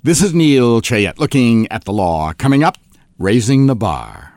This is Neil Chayette looking at the law. Coming up, raising the bar.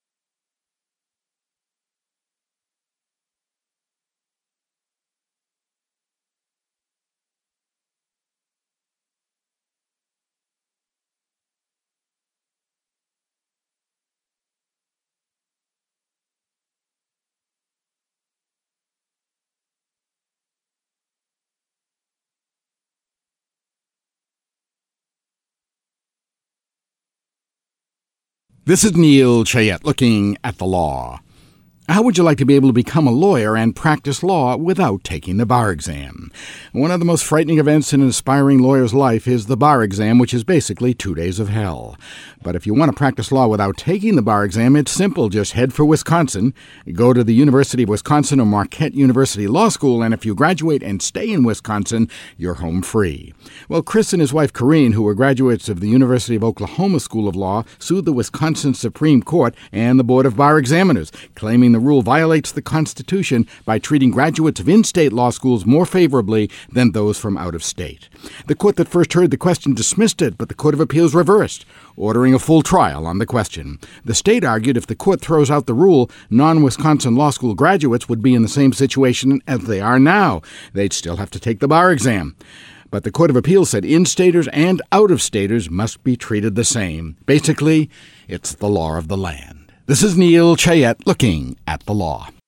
This is Neil Chayette looking at the law. How would you like to be able to become a lawyer and practice law without taking the bar exam? One of the most frightening events in an aspiring lawyer's life is the bar exam, which is basically 2 days of hell. But if you want to practice law without taking the bar exam, it's simple. Just head for Wisconsin, go to the University of Wisconsin or Marquette University Law School, and if you graduate and stay in Wisconsin, you're home free. Well, Chris and his wife Corrine, who were graduates of the University of Oklahoma School of Law, sued the Wisconsin Supreme Court and the Board of Bar Examiners, claiming the rule violates the Constitution by treating graduates of in-state law schools more favorably than those from out of state. The court that first heard the question dismissed it, but the Court of Appeals reversed, ordering a full trial on the question. The state argued if the court throws out the rule, non-Wisconsin law school graduates would be in the same situation as they are now. They'd still have to take the bar exam. But the Court of Appeals said in-staters and out-of-staters must be treated the same. Basically, it's the law of the land. This is Neil Chayette looking at the law.